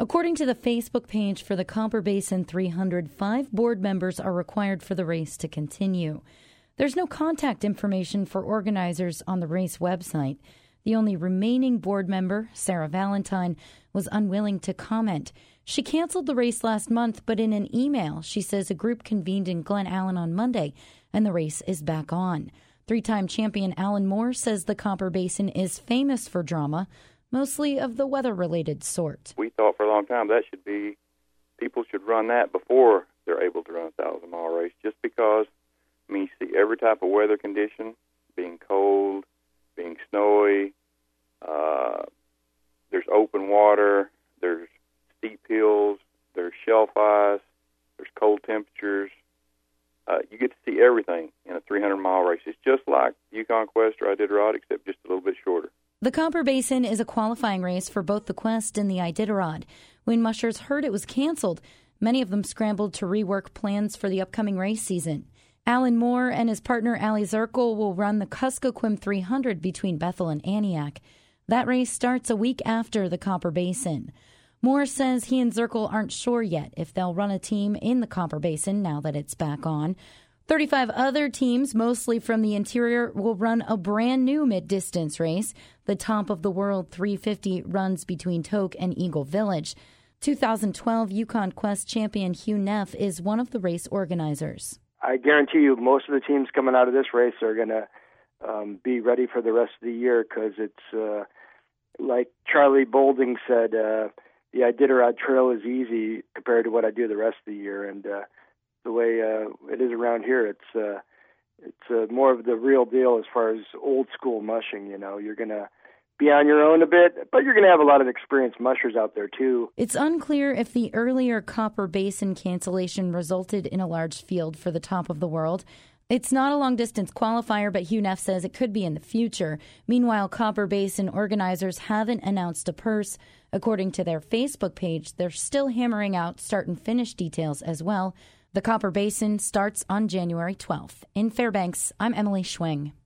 According to the Facebook page for the Copper Basin 300, 5 board members are required for the race to continue. There's no contact information for organizers on the race website. The only remaining board member, Sarah Valentine, was unwilling to comment. She canceled the race last month, but in an email, she says a group convened in Glen Allen on Monday, and the race is back on. 3-time champion Alan Moore says the Copper Basin is famous for drama, mostly of the weather-related sort. We thought for a long time people should run that before they're able to run a 1,000-mile race, just because, you see every type of weather condition, being cold, being snowy, there's open water, there's steep hills, there's shelf ice, there's cold temperatures. You get to see everything in a 300-mile race. It's just like Yukon Quest or Iditarod, except just a little bit shorter. The Copper Basin is a qualifying race for both the Quest and the Iditarod. When mushers heard it was canceled, many of them scrambled to rework plans for the upcoming race season. Alan Moore and his partner Ali Zirkle will run the Kuskokwim 300 between Bethel and Aniak. That race starts a week after the Copper Basin. Moore says he and Zirkle aren't sure yet if they'll run a team in the Copper Basin now that it's back on. 35 other teams, mostly from the interior, will run a brand new mid-distance race. The Top of the World 350 runs between Tok and Eagle Village. 2012 Yukon Quest champion Hugh Neff is one of the race organizers. I guarantee you most of the teams coming out of this race are going to be ready for the rest of the year, because it's like Charlie Bolding said, the Iditarod Trail is easy compared to what I do the rest of the year, and the way it is around here, it's more of the real deal as far as old school mushing. You're going to be on your own a bit, but you're going to have a lot of experienced mushers out there too. It's unclear if the earlier Copper Basin cancellation resulted in a large field for the Top of the World. It's not a long-distance qualifier, but Hugh Neff says it could be in the future. Meanwhile, Copper Basin organizers haven't announced a purse. According to their Facebook page, they're still hammering out start and finish details as well. The Copper Basin starts on January 12th. In Fairbanks, I'm Emily Schwing.